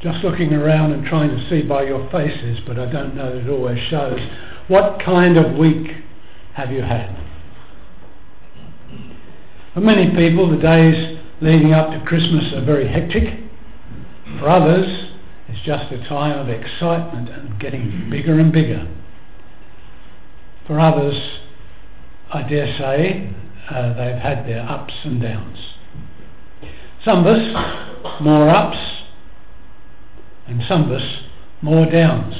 just looking around and trying to see by your faces, but I don't know that it always shows. What kind of week have you had? For many people, the days leading up to Christmas are very hectic. For others, it's just a time of excitement and getting bigger and bigger. For others, I dare say, they've had their ups and downs. Some of us, more ups, and some of us, more downs.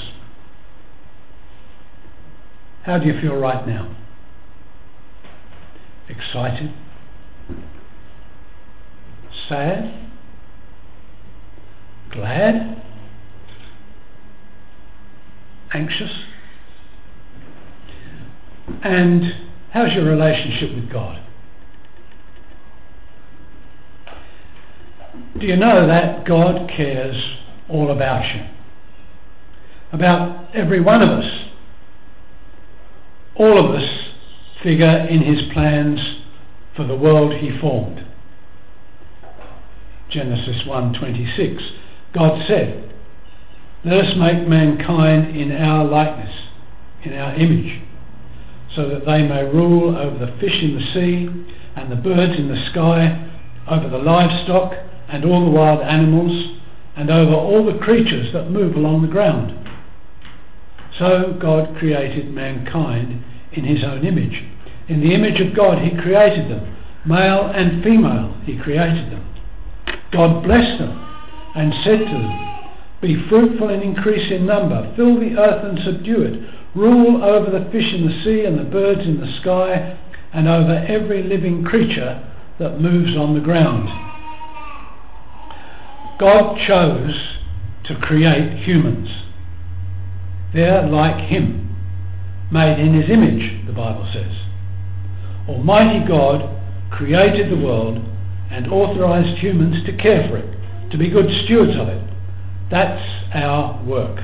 How do you feel right now? Excited? Sad? Glad? Anxious? And how's your relationship with God? Do you know that God cares all about you? About every one of us. All of us figure in his plans for the world he formed. Genesis 1:26. God said, "Let us make mankind in our likeness, in our image, so that they may rule over the fish in the sea and the birds in the sky, over the livestock and all the wild animals, and over all the creatures that move along the ground." So God created mankind in his own image. In the image of God he created them. Male and female he created them. God blessed them and said to them, "Be fruitful and increase in number, fill the earth and subdue it, rule over the fish in the sea and the birds in the sky, and over every living creature that moves on the ground." God chose to create humans. They're like him, made in his image, the Bible says. Almighty God created the world and authorised humans to care for it, to be good stewards of it. That's our work.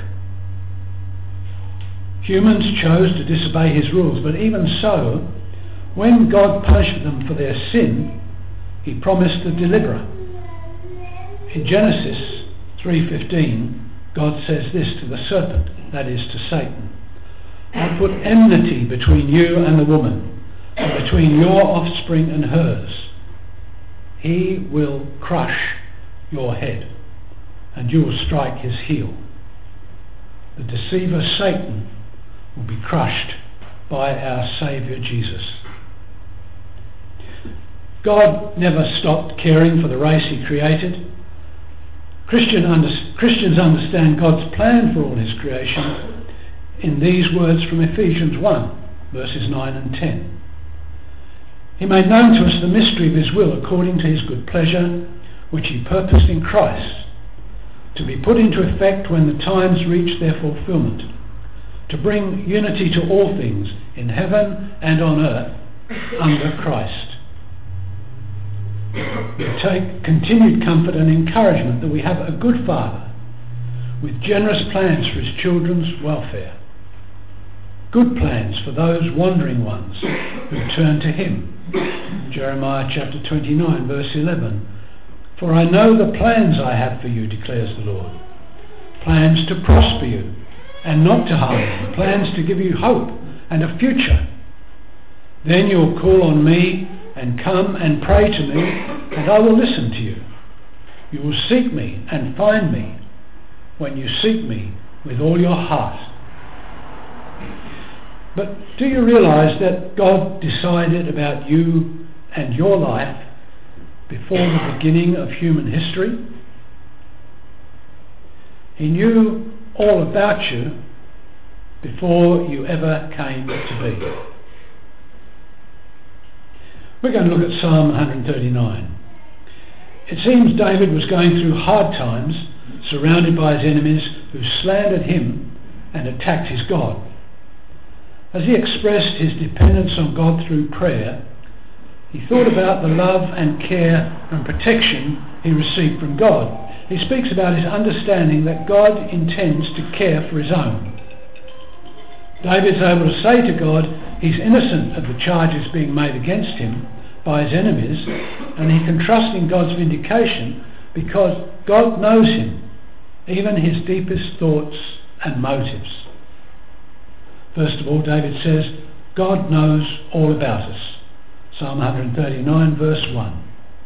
Humans chose to disobey his rules, but even so, when God punished them for their sin, he promised a deliverer. In Genesis 3:15, God says this to the serpent, that is to Satan, "I'll put enmity between you and the woman, and between your offspring and hers. He will crush your head, and you will strike his heel." The deceiver Satan will be crushed by our Saviour Jesus. God never stopped caring for the race he created. Christians understand God's plan for all his creation in these words from Ephesians 1, verses 9 and 10. "He made known to us the mystery of his will according to his good pleasure, which he purposed in Christ, to be put into effect when the times reach their fulfillment, to bring unity to all things in heaven and on earth under Christ." We take continued comfort and encouragement that we have a good Father with generous plans for his children's welfare. Good plans for those wandering ones who turn to him. Jeremiah chapter 29 verse 11. "For I know the plans I have for you, declares the Lord. Plans to prosper you and not to harm you. Plans to give you hope and a future. Then you'll call on me and come and pray to me, and I will listen to you. You will seek me and find me when you seek me with all your heart." But do you realise that God decided about you and your life before the beginning of human history? He knew all about you before you ever came to be. We're going to look at Psalm 139. It seems David was going through hard times, surrounded by his enemies who slandered him and attacked his God. As he expressed his dependence on God through prayer, he thought about the love and care and protection he received from God. He speaks about his understanding that God intends to care for his own. David's able to say to God he's innocent of the charges being made against him by his enemies, and he can trust in God's vindication because God knows him even his deepest thoughts and motives. First of all, David says, God knows all about us. Psalm 139 verse 1.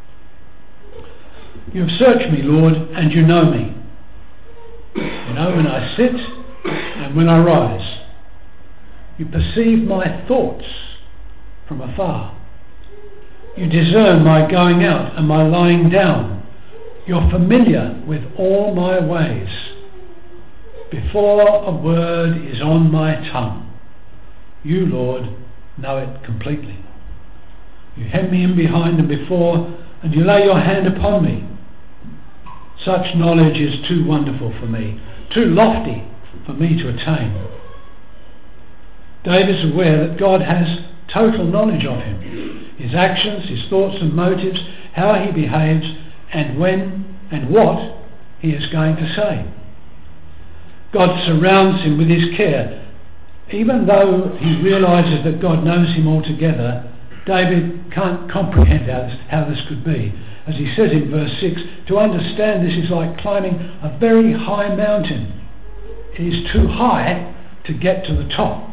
You have searched me, Lord, and you know me. You know when I sit and when I rise. You perceive my thoughts from afar. You discern my going out and my lying down. You're familiar with all my ways. Before a word is on my tongue, you, Lord, know it completely. You hem me in behind and before, and you lay your hand upon me. Such knowledge is too wonderful for me, too lofty for me to attain. David is aware that God has total knowledge of him, his actions, his thoughts and motives, how he behaves, and when and what he is going to say. God surrounds him with his care. Even though he realises that God knows him altogether, David can't comprehend how this could be. As he says in verse 6, to understand this is like climbing a very high mountain. It is too high to get to the top.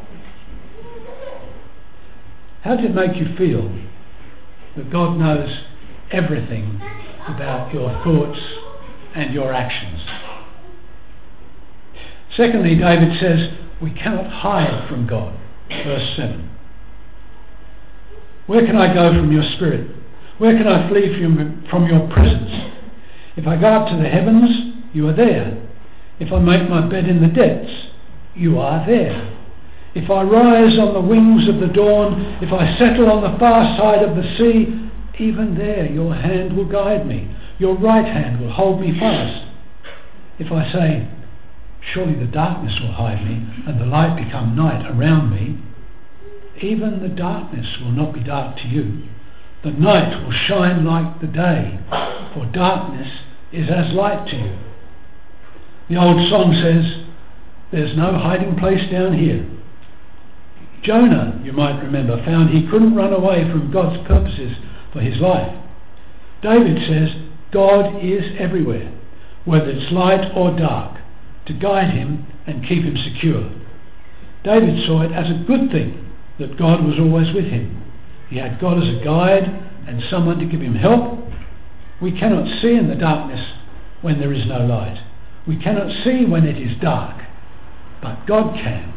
How did it make you feel that God knows everything about your thoughts and your actions? Secondly, David says, we cannot hide from God. Verse 7. Where can I go from your spirit? Where can I flee from your presence? If I go up to the heavens, you are there. If I make my bed in the depths, you are there. If I rise on the wings of the dawn, if I settle on the far side of the sea, even there your hand will guide me. Your right hand will hold me fast. If I say, surely the darkness will hide me and the light become night around me, even the darkness will not be dark to you. The night will shine like the day, for darkness is as light to you. The old song says, there's no hiding place down here. Jonah, you might remember, found he couldn't run away from God's purposes for his life. David says, God is everywhere, whether it's light or dark, to guide him and keep him secure. David saw it as a good thing that God was always with him. He had God as a guide and someone to give him help. We cannot see in the darkness when there is no light. We cannot see when it is dark, but God can.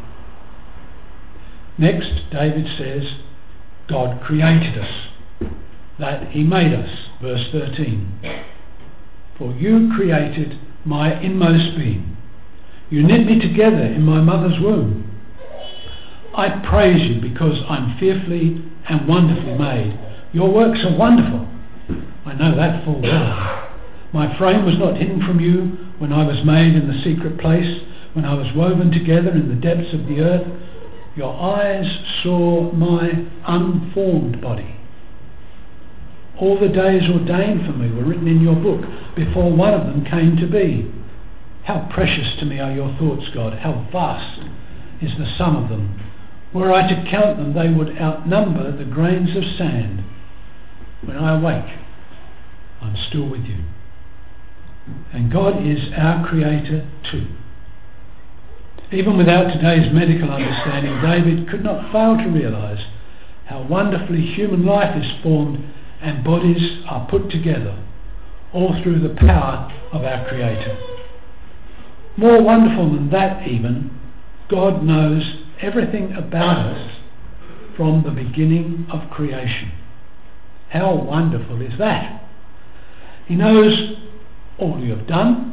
Next, David says, God created us, that he made us. Verse 13. For you created my inmost being. You knit me together in my mother's womb. I praise you because I'm fearfully and wonderfully made. Your works are wonderful. I know that full well. My frame was not hidden from you when I was made in the secret place, when I was woven together in the depths of the earth. Your eyes saw my unformed body. All the days ordained for me were written in your book before one of them came to be. How precious to me are your thoughts, God. How vast is the sum of them. Were I to count them, they would outnumber the grains of sand. When I awake, I'm still with you. And God is our creator too. Even without today's medical understanding, David could not fail to realise how wonderfully human life is formed and bodies are put together, all through the power of our Creator. More wonderful than that even, God knows everything about us from the beginning of creation. How wonderful is that? He knows all you have done,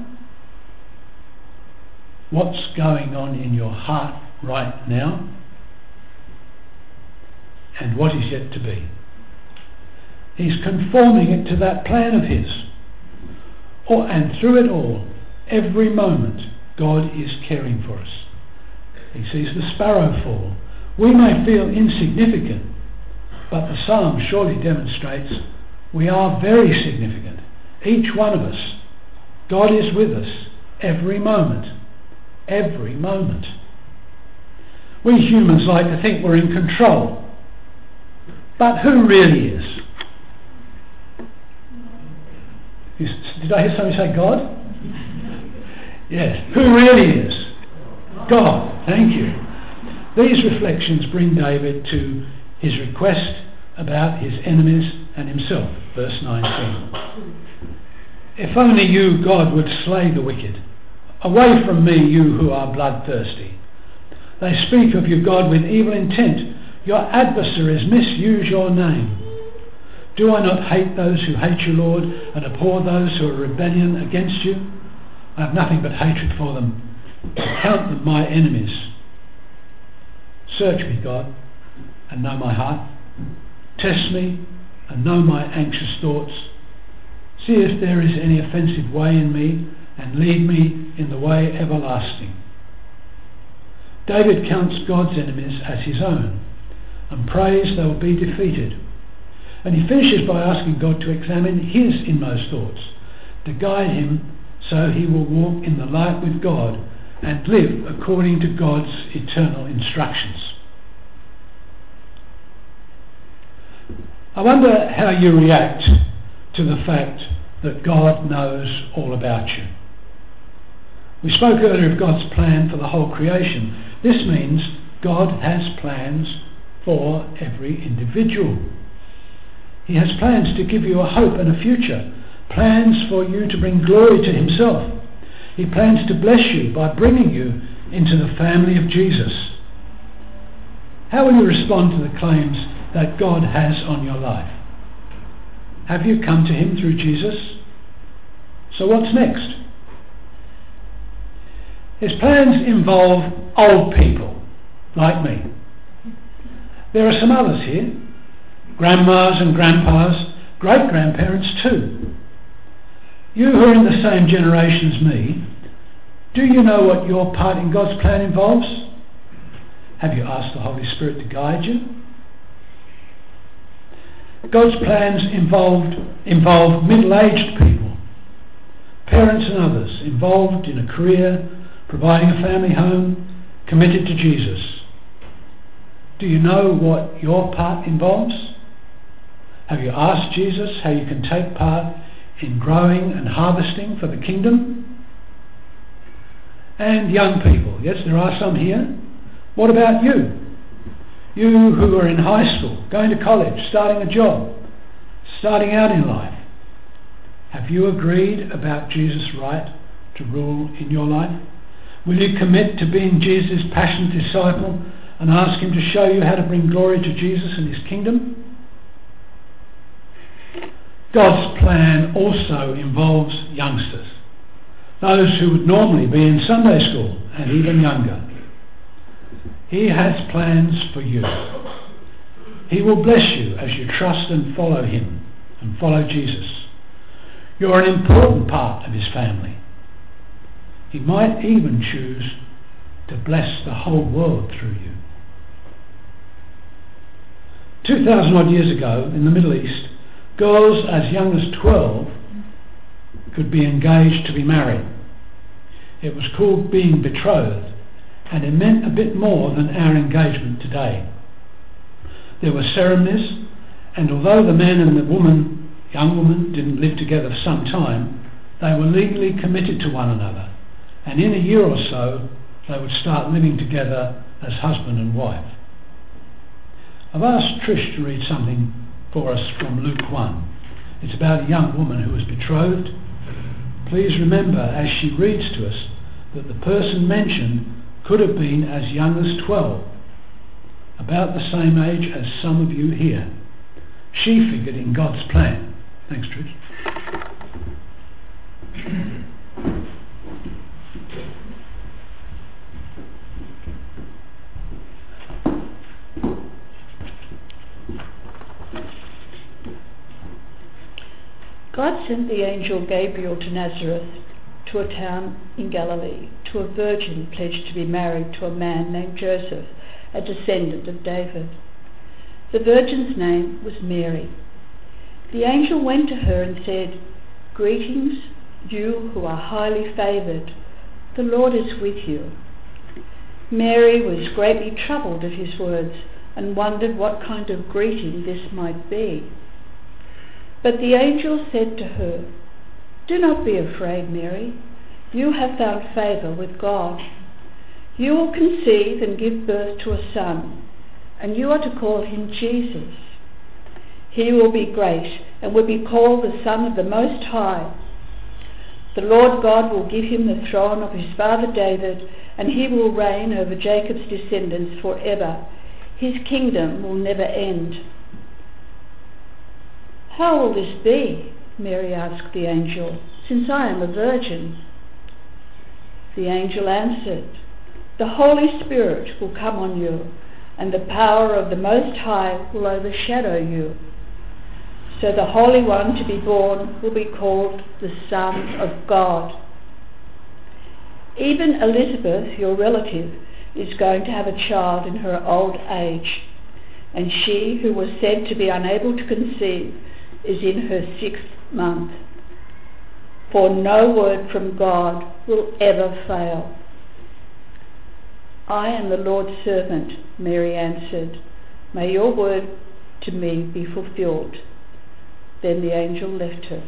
what's going on in your heart right now, and what is yet to be. He's conforming it to that plan of his. And through it all, every moment, God is caring for us. He sees the sparrow fall. We may feel insignificant, but the psalm surely demonstrates we are very significant. Each one of us. God is with us every moment. Every moment. We humans like to think we're in control. But who really is? Did I hear somebody say God? Yes, who really is? God. Thank you. These reflections bring David to his request about his enemies and himself. Verse 19. If only you, God, would slay the wicked. Away from me, you who are bloodthirsty. They speak of you, God, with evil intent. Your adversaries misuse your name. Do I not hate those who hate you, Lord, and abhor those who are rebellion against you? I have nothing but hatred for them. I count them my enemies. Search me, God, and know my heart. Test me and know my anxious thoughts. See if there is any offensive way in me, and lead me in the way everlasting. David counts God's enemies as his own and prays they will be defeated. And he finishes by asking God to examine his inmost thoughts, to guide him so he will walk in the light with God and live according to God's eternal instructions. I wonder how you react to the fact that God knows all about you. We spoke earlier of God's plan for the whole creation. This means God has plans for every individual. He has plans to give you a hope and a future, plans for you to bring glory to himself. He plans to bless you by bringing you into the family of Jesus. How will you respond to the claims that God has on your life? Have you come to him through Jesus? So what's next? His plans involve old people, like me. There are some others here, grandmas and grandpas, great-grandparents too. You who are in the same generation as me, do you know what your part in God's plan involves? Have you asked the Holy Spirit to guide you? God's plans involve middle-aged people, parents and others involved in a career, providing a family home, committed to Jesus. Do you know what your part involves? Have you asked Jesus how you can take part in growing and harvesting for the kingdom? And young people, yes, there are some here. What about you? You who are in high school, going to college, starting a job, starting out in life. Have you agreed about Jesus' right to rule in your life? Will you commit to being Jesus' passionate disciple and ask him to show you how to bring glory to Jesus and his kingdom? God's plan also involves youngsters, those who would normally be in Sunday school and even younger. He has plans for you. He will bless you as you trust and follow him and follow Jesus. You're an important part of his family. He might even choose to bless the whole world through you. 2,000 odd years ago in the Middle East, girls as young as 12 could be engaged to be married. It was called being betrothed, and it meant a bit more than our engagement today. There were ceremonies, and although the man and the young woman, didn't live together for some time, they were legally committed to one another, and in a year or so they would start living together as husband and wife. I've asked Trish to read something for us from Luke 1. It's about a young woman who was betrothed. Please remember as she reads to us that the person mentioned could have been as young as 12, about the same age as some of you here. She figured in God's plan. Thanks, Trish. God sent the angel Gabriel to Nazareth, to a town in Galilee, to a virgin pledged to be married to a man named Joseph, a descendant of David. The virgin's name was Mary. The angel went to her and said, "Greetings, you who are highly favoured. The Lord is with you." Mary was greatly troubled at his words and wondered what kind of greeting this might be. But the angel said to her, "Do not be afraid, Mary. You have found favour with God. You will conceive and give birth to a son, and you are to call him Jesus. He will be great and will be called the Son of the Most High. The Lord God will give him the throne of his father David, and he will reign over Jacob's descendants forever. His kingdom will never end. How will this be? Mary asked the angel, since I am a virgin. The angel answered, the Holy Spirit will come on you, and the power of the Most High will overshadow you. So the Holy One to be born will be called the Son of God. Even Elizabeth, your relative, is going to have a child in her old age, and she who was said to be unable to conceive is in her 6th month. For no word from God will ever fail. I am the Lord's servant, Mary answered. May your word to me be fulfilled. Then the angel left her.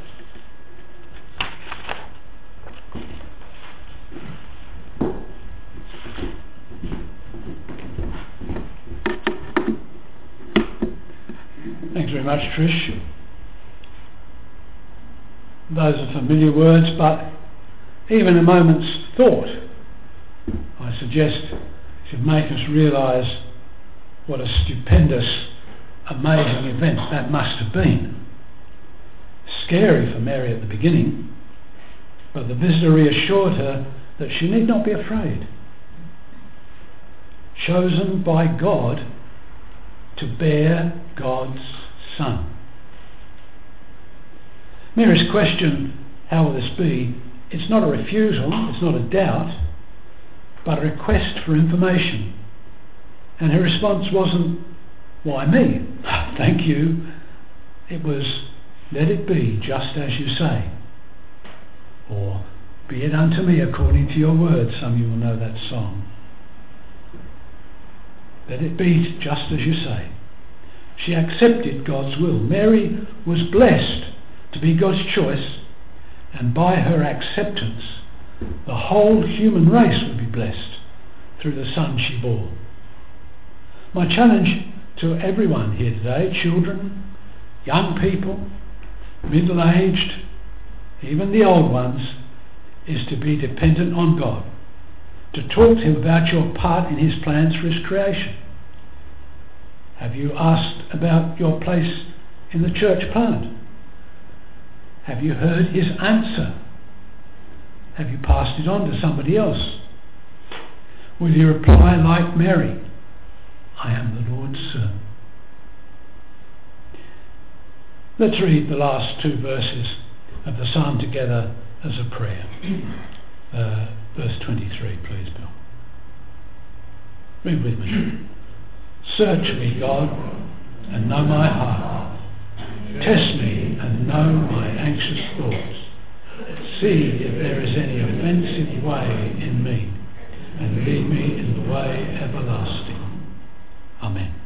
Thanks very much, Trish. Those are familiar words, but even a moment's thought, I suggest, should make us realise what a stupendous, amazing event that must have been. Scary for Mary at the beginning, but the visitor reassured her that she need not be afraid. Chosen by God to bear God's Son. Mary's question, how will this be? It's not a refusal, it's not a doubt, but a request for information. And her response wasn't, why me? Thank you. It was, let it be just as you say. Or, be it unto me according to your word. Some of you will know that song. Let it be just as you say. She accepted God's will. Mary was blessed to be God's choice, and by her acceptance, the whole human race would be blessed through the Son she bore. My challenge to everyone here today, children, young people, middle-aged, even the old ones, is to be dependent on God, to talk to him about your part in his plans for his creation. Have you asked about your place in the church plant? Have you heard his answer? Have you passed it on to somebody else? Will you reply like Mary, I am the Lord's servant? Let's read the last 2 verses of the psalm together as a prayer. Verse 23, please, Bill. Read with me. Search me, God, and know my heart. Test me and know my anxious thoughts. See if there is any offensive way in me, and lead me in the way everlasting. Amen.